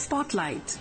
Spotlight.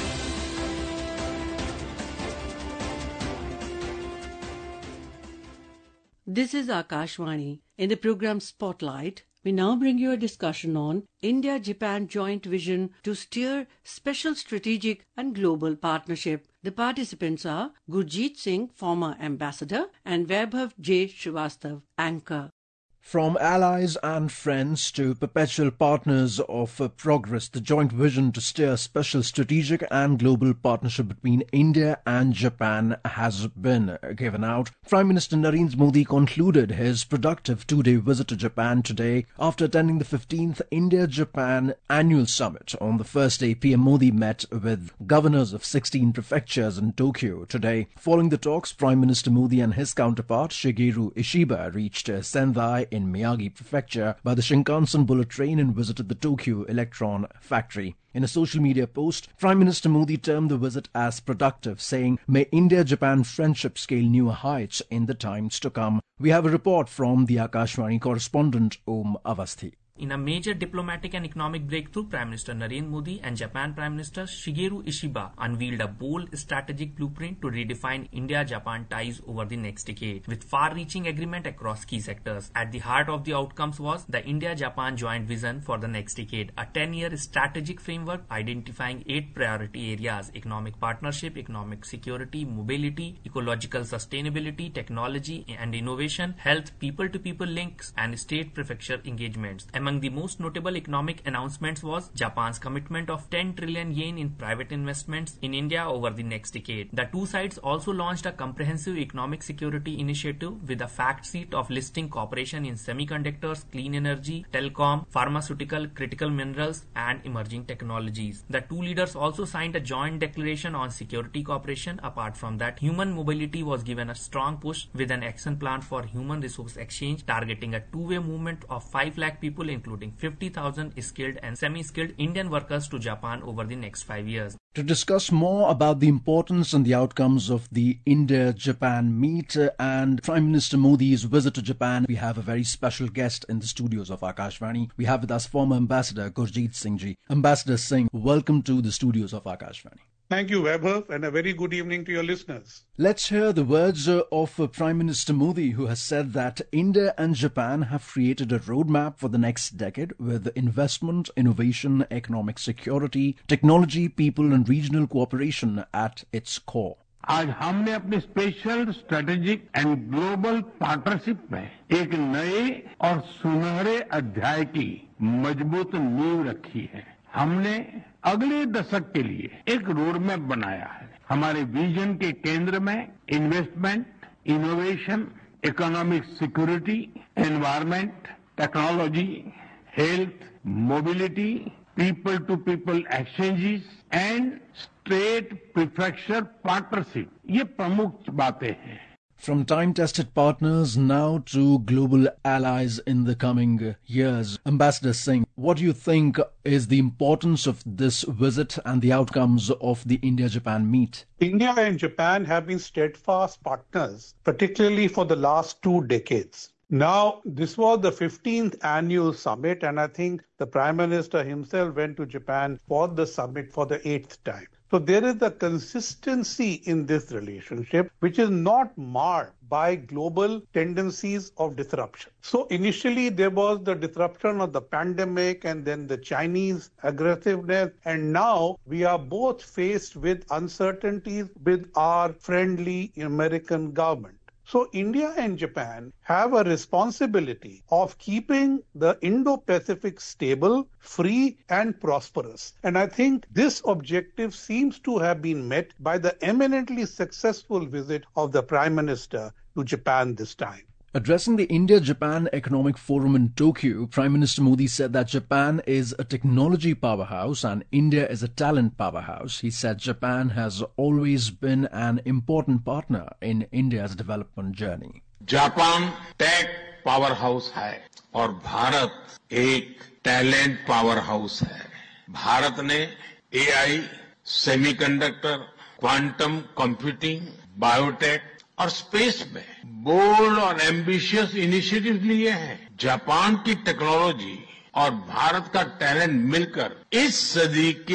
This is Akashvani. In the program Spotlight, we now bring you a discussion on India-Japan joint vision to steer special strategic and global partnership. The participants are Gurjeet Singh, former ambassador, and Vaibhav J. Srivastav, anchor. From allies and friends to perpetual partners of progress, the joint vision to steer special strategic and global partnership between India and Japan has been given out. Prime Minister Narendra Modi concluded his productive two-day visit to Japan today after attending the 15th India-Japan Annual Summit. On the first day, PM Modi met with governors of 16 prefectures in Tokyo today. Following the talks, Prime Minister Modi and his counterpart Shigeru Ishiba reached Sendai in Miyagi Prefecture by the Shinkansen bullet train and visited the Tokyo Electron Factory. In a social media post, Prime Minister Modi termed the visit as productive, saying, "May India-Japan friendship scale newer heights in the times to come." We have a report from the Akashvani correspondent Om Avasthi. In a major diplomatic and economic breakthrough, Prime Minister Narendra Modi and Japan Prime Minister Shigeru Ishiba unveiled a bold strategic blueprint to redefine India-Japan ties over the next decade, with far-reaching agreement across key sectors. At the heart of the outcomes was the India-Japan joint vision for the next decade, a 10-year strategic framework identifying 8 priority areas: economic partnership, economic security, mobility, ecological sustainability, technology and innovation, health, people-to-people links, and state-prefecture engagements. Among the most notable economic announcements was Japan's commitment of 10 trillion yen in private investments in India over the next decade. The two sides also launched a comprehensive economic security initiative with a fact sheet of listing cooperation in semiconductors, clean energy, telecom, pharmaceutical, critical minerals, and emerging technologies. The two leaders also signed a joint declaration on security cooperation. Apart from that, human mobility was given a strong push with an action plan for human resource exchange targeting a two-way movement of 5 lakh people, including 50,000 skilled and semi-skilled Indian workers to Japan over the next 5 years. To discuss more about the importance and the outcomes of the India-Japan meet and Prime Minister Modi's visit to Japan, we have a very special guest in the studios of Akashvani. We have with us former Ambassador Gurjeet Singh ji. Ambassador Singh, welcome to the studios of Akashvani. Thank you, Vaibhav, and a very good evening to your listeners. Let's hear the words of Prime Minister Modi, who has said that India and Japan have created a roadmap for the next decade with investment, innovation, economic security, technology, people and regional cooperation at its core. आज हमने अपनी special strategic and global partnership में एक नए और सुनहरे अध्याय की मजबूत नींव रखी है। हमने अगले दशक के लिए एक रोड मैप बनाया है। हमारे विजन के केंद्र में investment, innovation, economic security, environment, technology, health, mobility, people to people exchanges and state prefecture partnership, ये प्रमुख बातें हैं। From time-tested partners now to global allies in the coming years, Ambassador Singh, what do you think is the importance of this visit and the outcomes of the India-Japan meet? India and Japan have been steadfast partners, particularly for the last 2 decades. Now, this was the 15th annual summit, and I think the Prime Minister himself went to Japan for the summit for the 8th time. So there is a consistency in this relationship which is not marred by global tendencies of disruption. So initially there was the disruption of the pandemic and then the Chinese aggressiveness, and now we are both faced with uncertainties with our friendly American government. So India and Japan have a responsibility of keeping the Indo-Pacific stable, free and prosperous. And I think this objective seems to have been met by the eminently successful visit of the Prime Minister to Japan this time. Addressing the India-Japan Economic Forum in Tokyo, Prime Minister Modi said that Japan is a technology powerhouse and India is a talent powerhouse. He said Japan has always been an important partner in India's development journey. Japan tech powerhouse है और भारत एक talent power house है। भारत ने AI, semiconductor, quantum computing, biotech और space में bold और ambitious initiative लिए हैं। जापान की टेक्नोलॉजी और भारत का टैलेंट मिलकर इस सदी के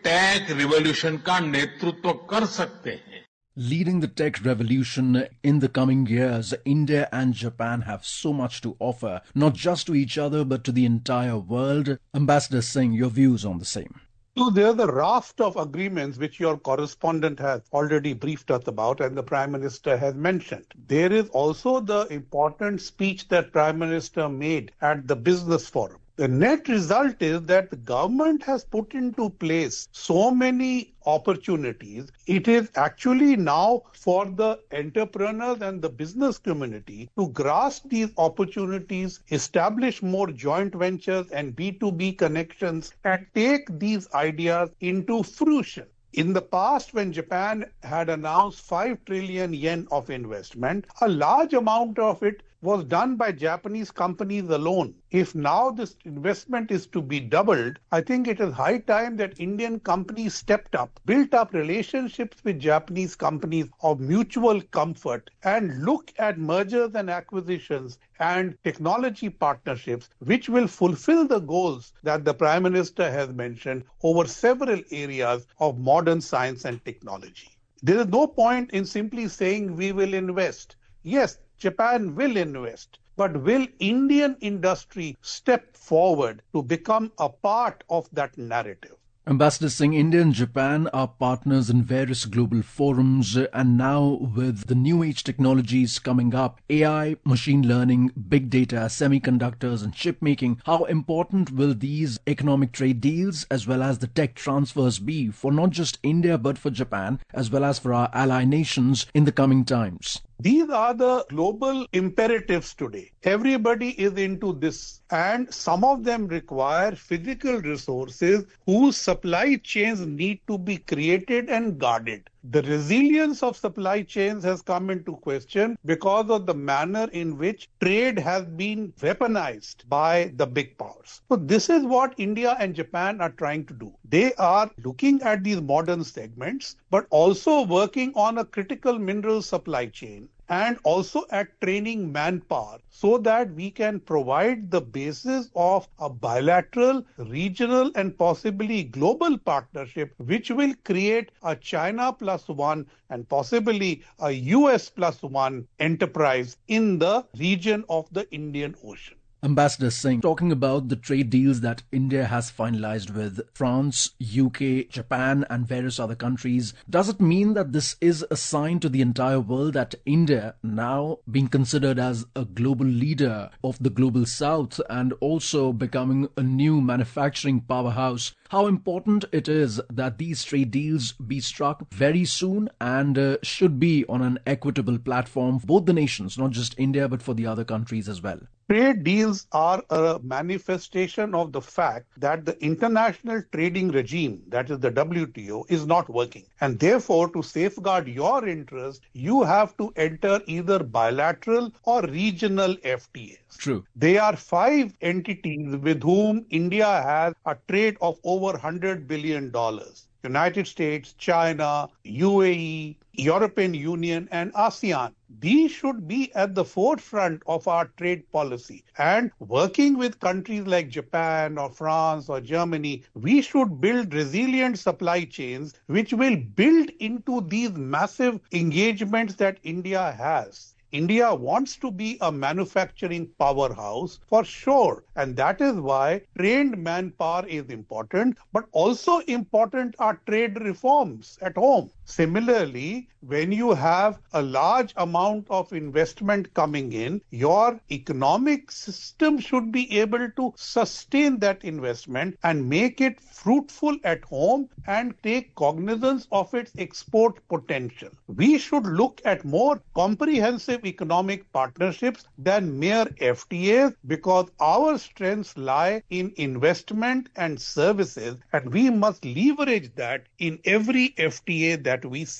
टेक रिवॉल्यूशन का नेतृत्व कर सकते हैं. Leading the tech revolution in the coming years, India and Japan have so much to offer, not just to each other but to the entire world. Ambassador Singh, your views on the same? So there's a raft of agreements which your correspondent has already briefed us about and the Prime Minister has mentioned. There is also the important speech that Prime Minister made at the Business Forum. The net result is that the government has put into place so many opportunities. It is actually now for the entrepreneurs and the business community to grasp these opportunities, establish more joint ventures and B2B connections, and take these ideas into fruition. In the past, when Japan had announced 5 trillion yen of investment, a large amount of it was done by Japanese companies alone. If now this investment is to be doubled, I think it is high time that Indian companies stepped up, built up relationships with Japanese companies of mutual comfort, and look at mergers and acquisitions and technology partnerships which will fulfill the goals that the Prime Minister has mentioned over several areas of modern science and technology. There is no point in simply saying we will invest. Yes, Japan will invest, but will Indian industry step forward to become a part of that narrative? Ambassador Singh, India and Japan are partners in various global forums, and now with the new age technologies coming up, AI, machine learning, big data, semiconductors and chip making, how important will these economic trade deals as well as the tech transfers be for not just India but for Japan as well as for our ally nations in the coming times? These are the global imperatives today. Everybody is into this, and some of them require physical resources whose supply chains need to be created and guarded. The resilience of supply chains has come into question because of the manner in which trade has been weaponized by the big powers. So this is what India and Japan are trying to do. They are looking at these modern segments, but also working on a critical mineral supply chain and also at training manpower so that we can provide the basis of a bilateral, regional and possibly global partnership which will create a China plus one and possibly a US plus one enterprise in the region of the Indian Ocean. Ambassador Singh, talking about the trade deals that India has finalized with France, UK, Japan and various other countries, does it mean that this is a sign to the entire world that India, now being considered as a global leader of the global south and also becoming a new manufacturing powerhouse, how important it is that these trade deals be struck very soon and should be on an equitable platform for both the nations, not just India but for the other countries as well? Trade deals are a manifestation of the fact that the international trading regime, that is the WTO, is not working. And therefore, to safeguard your interest, you have to enter either bilateral or regional FTAs. True. There are 5 entities with whom India has a trade of over $100 billion. United States, China, UAE, European Union and ASEAN. These should be at the forefront of our trade policy. And working with countries like Japan or France or Germany, we should build resilient supply chains which will build into these massive engagements that India has. India wants to be a manufacturing powerhouse for sure. And that is why trained manpower is important, but also important are trade reforms at home. Similarly, when you have a large amount of investment coming in, your economic system should be able to sustain that investment and make it fruitful at home and take cognizance of its export potential. We should look at more comprehensive economic partnerships than mere FTAs because our strengths lie in investment and services, and we must leverage that in every FTA that we sign.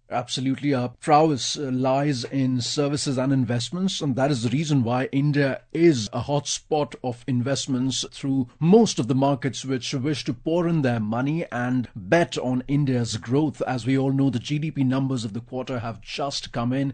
Absolutely. Our prowess lies in services and investments, and that is the reason why India is a hotspot of investments through most of the markets which wish to pour in their money and bet on India's growth. As we all know, the GDP numbers of the quarter have just come in.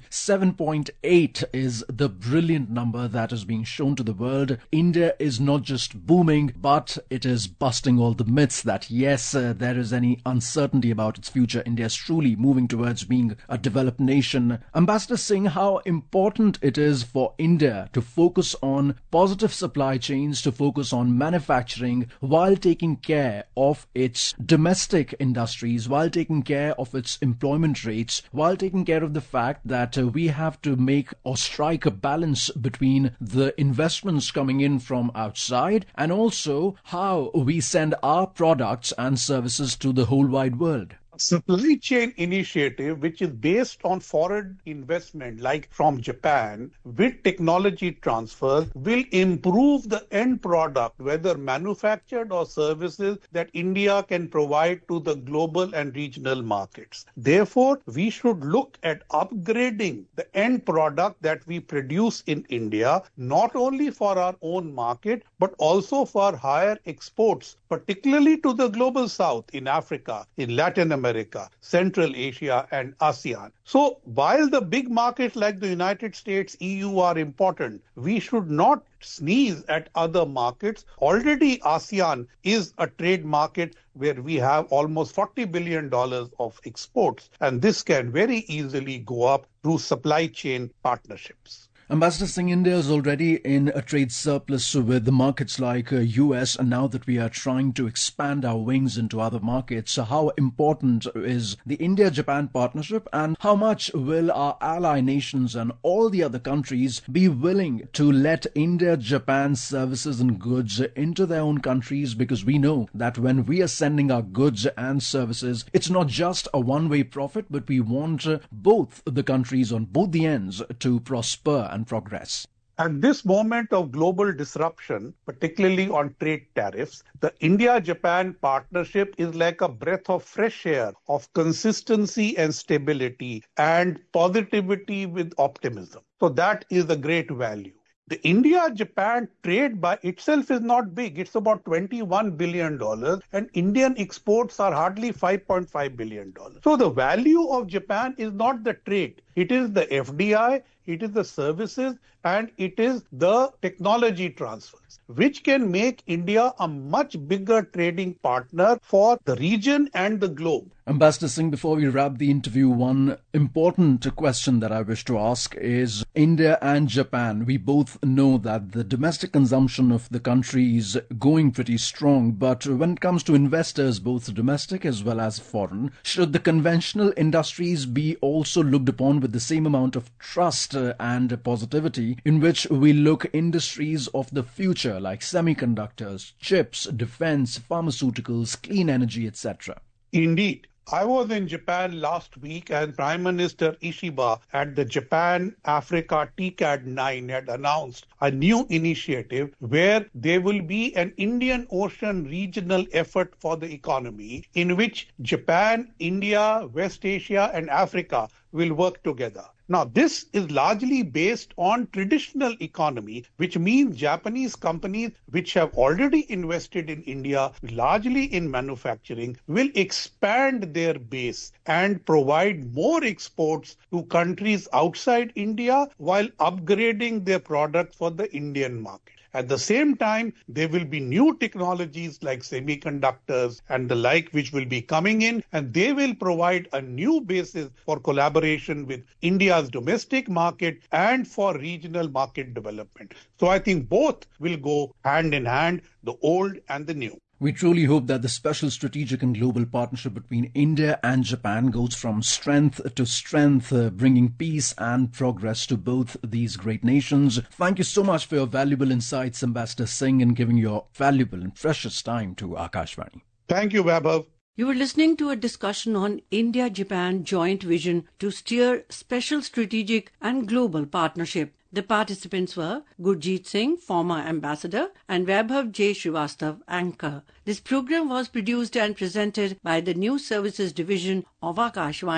7.8 is the brilliant number that is being shown to the world. India is not just booming, but it is busting all the myths that yes, there is any uncertainty about its future. India is truly moving towards being a developed nation. Ambassador Singh, how important it is for India to focus on positive supply chains, to focus on manufacturing while taking care of its domestic industries, while taking care of its employment rates, while taking care of the fact that we have to make or strike a balance between the investments coming in from outside and also how we send our products and services to the whole wide world. Supply chain initiative, which is based on foreign investment like from Japan with technology transfer, will improve the end product, whether manufactured or services that India can provide to the global and regional markets. Therefore, we should look at upgrading the end product that we produce in India, not only for our own market, but also for higher exports, particularly to the global south, in Africa, in Latin America, Central Asia, and ASEAN. So while the big markets like the United States, EU are important, we should not sneeze at other markets. Already ASEAN is a trade market where we have almost $40 billion of exports, and this can very easily go up through supply chain partnerships. Ambassador Singh, India is already in a trade surplus with the markets like US, and now that we are trying to expand our wings into other markets, how important is the India-Japan partnership, and how much will our ally nations and all the other countries be willing to let India-Japan services and goods into their own countries? Because we know that when we are sending our goods and services, it's not just a one-way profit, but we want both the countries on both the ends to prosper and progress. At this moment of global disruption, particularly on trade tariffs, the India-Japan partnership is like a breath of fresh air of consistency and stability and positivity with optimism. So that is a great value. The India-Japan trade by itself is not big. It's about $21 billion, and Indian exports are hardly $5.5 billion. So the value of Japan is not the trade. It is the FDI, it is the services, and it is the technology transfers, which can make India a much bigger trading partner for the region and the globe. Ambassador Singh, before we wrap the interview, one important question that I wish to ask is India and Japan. We both know that the domestic consumption of the country is going pretty strong, but when it comes to investors, both domestic as well as foreign, should the conventional industries be also looked upon with the same amount of trust and positivity in which we look industries of the future like semiconductors, chips, defense, pharmaceuticals, clean energy, etc.? Indeed. I was in Japan last week, and Prime Minister Ishiba at the Japan-Africa TCAD-9 had announced a new initiative where there will be an Indian Ocean regional effort for the economy in which Japan, India, West Asia, and Africa will work together. Now, this is largely based on traditional economy, which means Japanese companies which have already invested in India, largely in manufacturing, will expand their base and provide more exports to countries outside India while upgrading their products for the Indian market. At the same time, there will be new technologies like semiconductors and the like which will be coming in, and they will provide a new basis for collaboration with India's domestic market and for regional market development. So I think both will go hand in hand, the old and the new. We truly hope that the special strategic and global partnership between India and Japan goes from strength to strength, bringing peace and progress to both these great nations. Thank you so much for your valuable insights, Ambassador Singh, and giving your valuable and precious time to Akashvani. Thank you, Vaibhav. You were listening to a discussion on India-Japan joint vision to steer special strategic and global partnership. The participants were Gurjeet Singh, former ambassador, and Vaibhav J. Srivastav, anchor. This program was produced and presented by the News Services Division of Akashvani.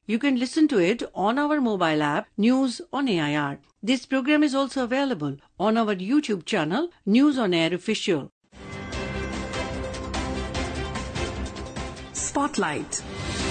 You can listen to it on our mobile app, News on AIR. This program is also available on our YouTube channel, News on Air Official. Spotlight.